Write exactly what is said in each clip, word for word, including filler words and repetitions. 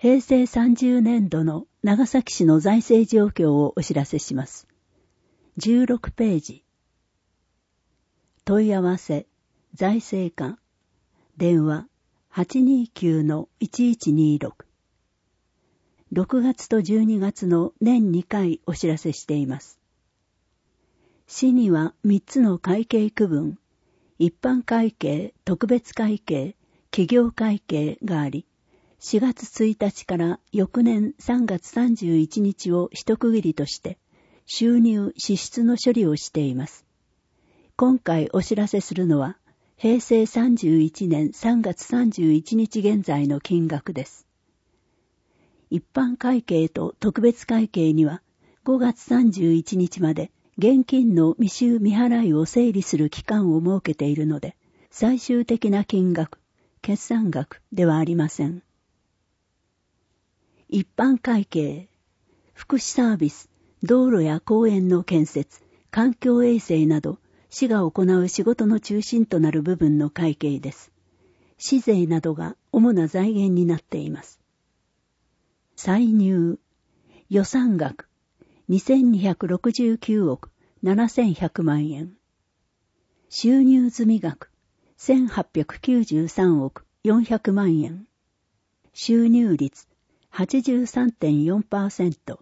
へいせいさんじゅうねんどの長崎市の財政状況をお知らせします。じゅうろくページ。問い合わせ、財政課、電話 はちにきゅうのいちいちにろく。ろくがつとじゅうにがつの年にかいお知らせしています。市にはみっつの会計区分、一般会計、特別会計、企業会計があり、しがつついたちから翌年さんがつさんじゅういちにちを一区切りとして、収入・支出の処理をしています。今回お知らせするのは、へいせいさんじゅういちねんさんがつさんじゅういちにち現在の金額です。一般会計と特別会計には、ごがつさんじゅういちにちまで現金の未収未払いを整理する期間を設けているので、最終的な金額、決算額ではありません。一般会計、福祉サービス、道路や公園の建設、環境衛生など、市が行う仕事の中心となる部分の会計です。市税などが主な財源になっています。歳入、予算額、にせんにひゃくろくじゅうきゅうおくななせんひゃくまんえん。収入済額、せんはっぴゃくきゅうじゅうさんおくよんひゃくまんえん。収入率、はちじゅうさんてんよんパーセント。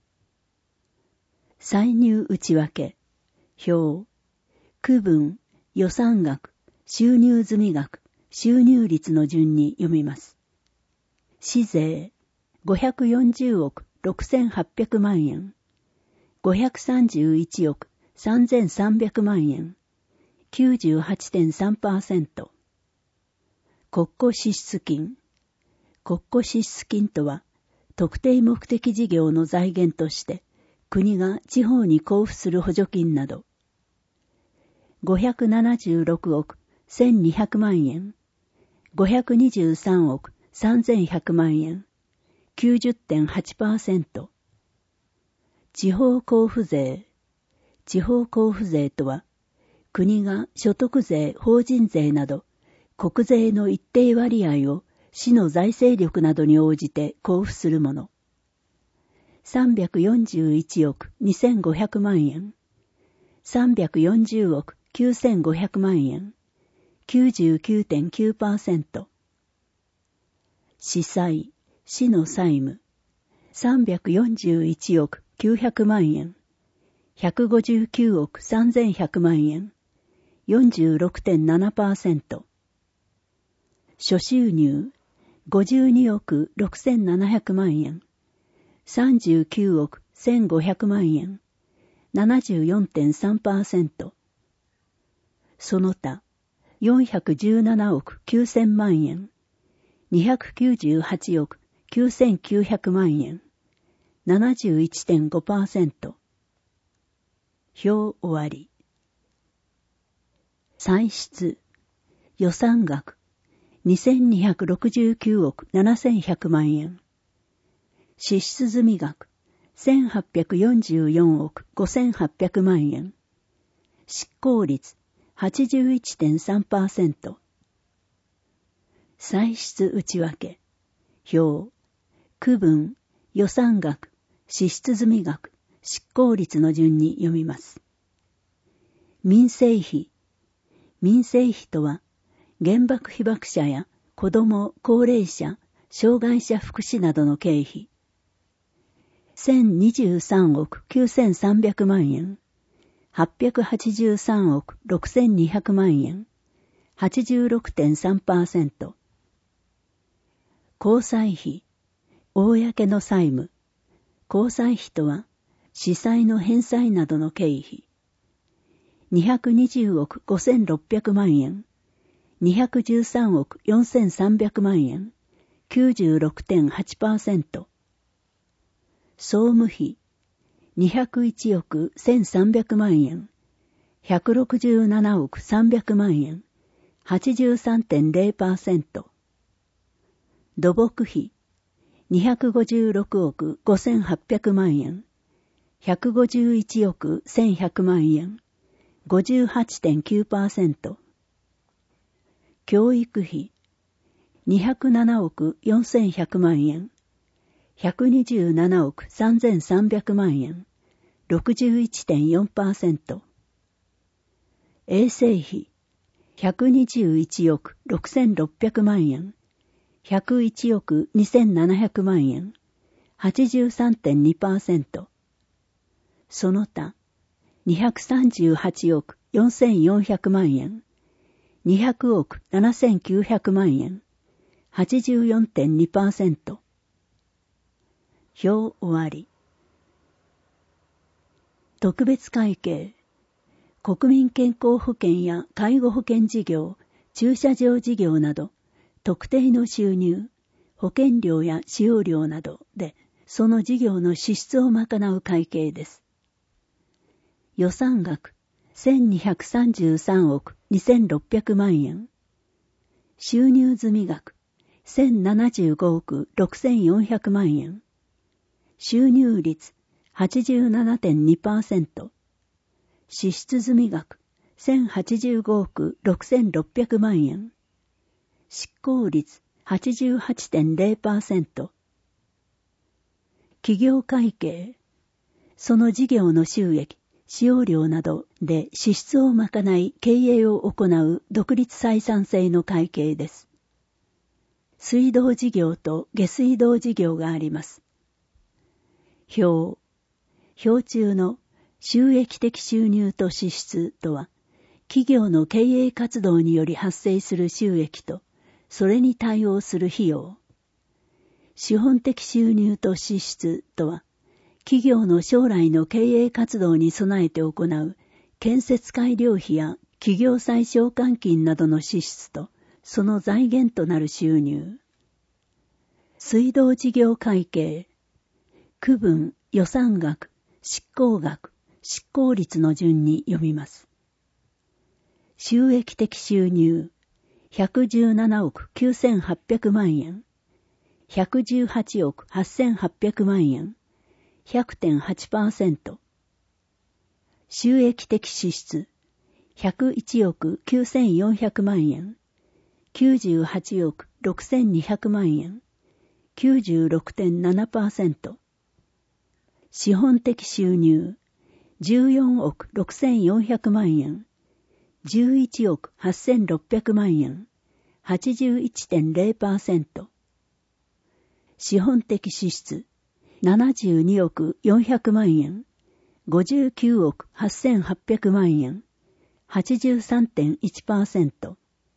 歳入内訳、表、区分、予算額、収入済額、収入率の順に読みます。市税、ごひゃくよんじゅうおくろくせんはっぴゃくまんえん。ごひゃくさんじゅういちおくさんぜんさんびゃくまんえん。きゅうじゅうはちてんさんパーセント。国庫支出金。国庫支出金とは、特定目的事業の財源として、国が地方に交付する補助金など、ごひゃくななじゅうろくおくせんにひゃくまんえん、ごひゃくにじゅうさんおくさんぜんひゃくまんえん、きゅうじゅってんはちパーセント。地方交付税。地方交付税とは、国が所得税、法人税など、国税の一定割合を市の財政力などに応じて交付するもの。さんびゃくよんじゅういちおくにせんごひゃくまんえん、さんびゃくよんじゅうおくきゅうせんごひゃくまんえん、きゅうじゅうきゅうてんきゅうパーセント。市債、市の債務、さんびゃくよんじゅういちおくきゅうひゃくまんえん、ひゃくごじゅうきゅうおくさんぜんひゃくまんえん、よんじゅうろくてんななパーセント。諸収入、ごじゅうにおくろくせんななひゃくまんえん、さんじゅうきゅうおくせんごひゃくまんえん、ななじゅうよんてんさんパーセント。その他、よんひゃくじゅうななおくきゅうせんまんえん、にひゃくきゅうじゅうはちおくきゅうせんきゅうひゃくまんえん、ななじゅういちてんごパーセント。表終わり。歳出、予算額、にせんにひゃくろくじゅうきゅうおくななせんひゃくまんえん。支出済額、せんはっぴゃくよんじゅうよんおくごせんはっぴゃくまんえん。執行率、はちじゅういってんさんパーセント。歳出内訳、表、区分、予算額、支出済額、執行率の順に読みます。民生費。民生費とは、原爆被爆者や子ども、高齢者、障害者福祉などの経費。せんにじゅうさんおくきゅうせんさんびゃくまんえん、はっぴゃくはちじゅうさんおくろくせんにひゃくまんえん、はちじゅうろくてんさんパーセント。公債費、公の債務。公債費とは、市債の返済などの経費。にひゃくにじゅうおくごせんろっぴゃくまんえん、にひゃくじゅうさんおくよんせんさんびゃくまんえん、きゅうじゅうろくてんはちパーセント。総務費、にひゃくいちおくせんさんびゃくまんえん、ひゃくろくじゅうななおくさんびゃくまんえん、はちじゅうさんてんゼロパーセント。土木費、にひゃくごじゅうろくおくごせんはっぴゃくまんえん、ひゃくごじゅういちおくせんひゃくまんえん、ごじゅうはちてんきゅうパーセント。教育費、にひゃくななおくよんせんひゃくまんえん、 ひゃくにじゅうななおくさんぜんさんびゃくまんえん、ろくじゅういってんよんパーセント。衛生費、ひゃくにじゅういちおくろくせんろっぴゃくまんえん、ひゃくいちおくにせんななひゃくまんえん、はちじゅうさんてんにパーセント。その他、にひゃくさんじゅうはちおくよんせんよんひゃくまんえん、にひゃくおくななせんきゅうひゃくまんえん、はちじゅうよんてんにパーセント。表終わり。特別会計、国民健康保険や介護保険事業、駐車場事業など、特定の収入、保険料や使用料などで、その事業の支出を賄う会計です。予算額、せんにひゃくさんじゅうさんおくにせんろっぴゃくまんえん。収入済額、せんななじゅうごおくろくせんよんひゃくまんえん。収入率、はちじゅうななてんにパーセント。支出済額、せんはちじゅうごおくろくせんろっぴゃくまんえん。執行率、はちじゅうはちてんぜろパーセント。企業会計、その事業の収益、使用料などで支出を賄い経営を行う独立採算制の会計です。水道事業と下水道事業があります。表、表中の収益的収入と支出とは、企業の経営活動により発生する収益と、それに対応する費用。資本的収入と支出とは、企業の将来の経営活動に備えて行う建設改良費や企業再償還金などの支出と、その財源となる収入。水道事業会計、区分、予算額、執行額、執行率の順に読みます。収益的収入、ひゃくじゅうななおくきゅうせんはっぴゃくまんえん、ひゃくじゅうはちおくはっせんはっぴゃくまんえん、ひゃくてんはちパーセント。収益的支出、ひゃくいちおくきゅうせんよんひゃくまんえん、きゅうじゅうはちおくろくせんにひゃくまんえん、きゅうじゅうろくてんななパーセント。資本的収入、じゅうよんおくろくせんよんひゃくまんえん、じゅういちおくはっせんろっぴゃくまんえん、はちじゅういってんぜろパーセント。資本的支出、ななじゅうにおくよんひゃくまんえん、ごじゅうきゅうおくはっせんはっぴゃくまんえん、はちじゅうさんてんいちパーセント。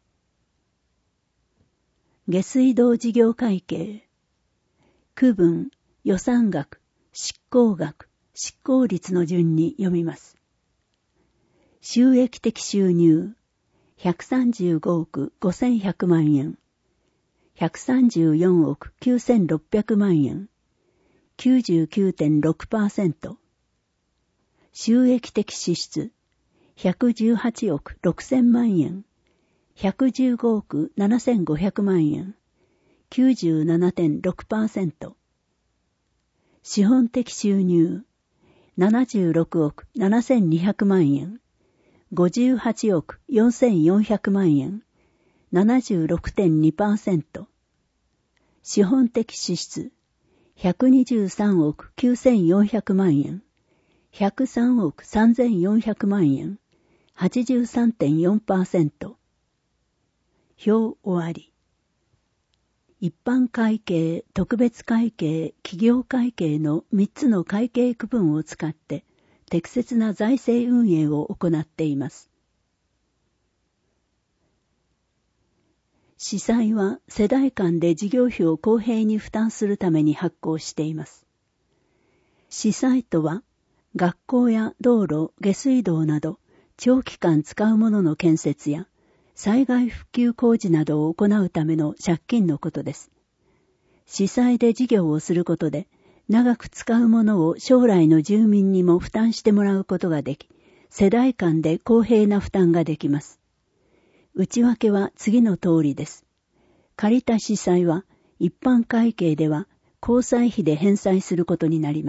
下水道事業会計、区分、予算額、執行額、執行率の順に読みます。収益的収入、ひゃくさんじゅうごおくごせんひゃくまんえん、ひゃくさんじゅうよんおくきゅうせんろっぴゃくまんえん、きゅうじゅうきゅうてんろくパーセント。収益的支出、ひゃくじゅうはちおくろくせんまんえん、ひゃくじゅうごおくななせんごひゃくまんえん、きゅうじゅうななてんろくパーセント。資本的収入、ななじゅうろくおくななせんにひゃくまんえん、ごじゅうはちおくよんせんよんひゃくまんえん、ななじゅうろくてんにパーセント。資本的支出、ひゃくにじゅうさんおくきゅうせんよんひゃくまんえん、ひゃくさんおくさんぜんよんひゃくまんえん、はちじゅうさんてんよんパーセント。表終わり。一般会計、特別会計、企業会計のみっつの会計区分を使って適切な財政運営を行っています。司祭は世代間で事業費を公平に負担するために発行しています。司祭とは、学校や道路、下水道など長期間使うものの建設や災害復旧工事などを行うための借金のことです。司祭で事業をすることで、長く使うものを将来の住民にも負担してもらうことができ、世代間で公平な負担ができます。内訳は次の通りです。借りた司祭は一般会計では交際費で返済することになります。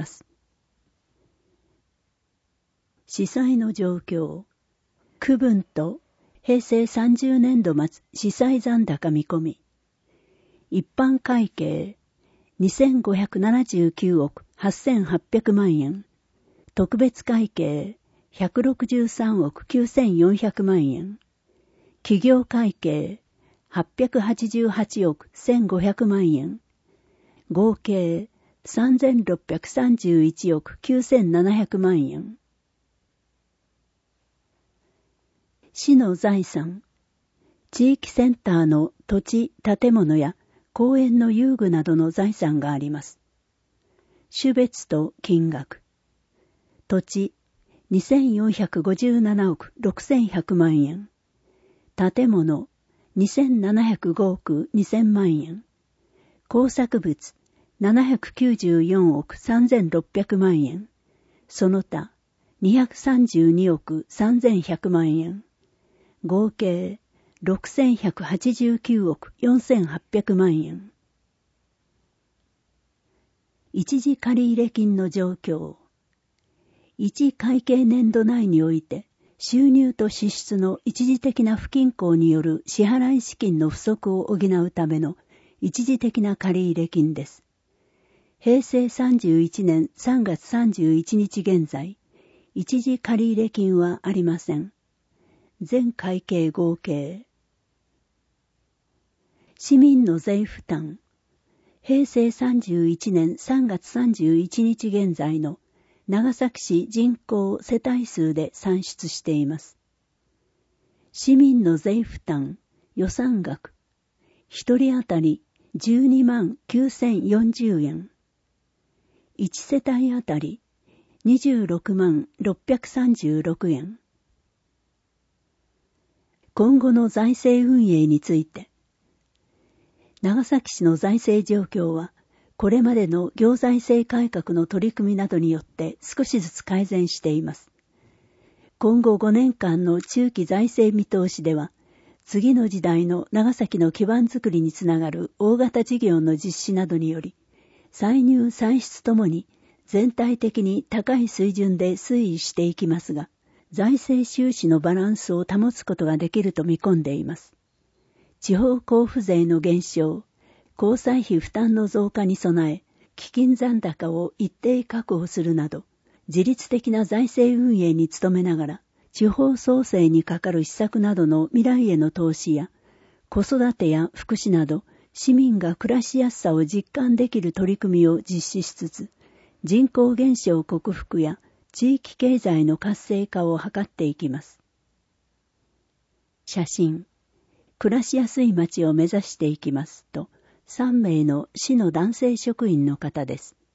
司祭の状況、区分と平成さんじゅうねんど末司祭残高見込み、一般会計、 にせんごひゃくななじゅうきゅうおくはっせんはっぴゃくまんえん。特別会計ひゃくろくじゅうさんおくきゅうせんよんひゃくまんえん。企業会計はっぴゃくはちじゅうはちおくせんごひゃくまんえん。合計さんぜんろっぴゃくさんじゅういちおくきゅうせんななひゃくまんえん。市の財産。地域センターの土地、建物や公園の遊具などの財産があります。種別と金額。土地にせんよんひゃくごじゅうななおくろくせんひゃくまんえん。建物にせんななひゃくごおくにせんまんえん。工作物ななひゃくきゅうじゅうよんおくさんぜんろっぴゃくまんえん。その他にひゃくさんじゅうにおくさんぜんひゃくまんえん。合計ろくせんひゃくはちじゅうきゅうおくよんせんはっぴゃくまんえん。一時借入金の状況。一会計年度内において、収入と支出の一時的な不均衡による支払い資金の不足を補うための一時的な借入金です。平成さんじゅういちねんさんがつさんじゅういちにち現在、一時借入金はありません。全会計合計。市民の税負担。平成さんじゅういちねんさんがつさんじゅういちにち現在の長崎市人口世帯数で算出しています。市民の税負担予算額。一人当たりじゅうにまんきゅうせんよんじゅうえん。一世帯当たりにじゅうろくまんろっぴゃくさんじゅうろくえん。今後の財政運営について。長崎市の財政状況は、これまでの行財政改革の取り組みなどによって少しずつ改善しています。今後ごねんかんの中期財政見通しでは、次の時代の長崎の基盤づくりにつながる大型事業の実施などにより、歳入歳出ともに全体的に高い水準で推移していきますが、財政収支のバランスを保つことができると見込んでいます。地方交付税の減少、交際費負担の増加に備え、基金残高を一定確保するなど、自律的な財政運営に努めながら、地方創生にかかる施策などの未来への投資や、子育てや福祉など、市民が暮らしやすさを実感できる取り組みを実施しつつ、人口減少克服や地域経済の活性化を図っていきます。写真。暮らしやすい街を目指していきますと、さんめいの市の男性職員の方です。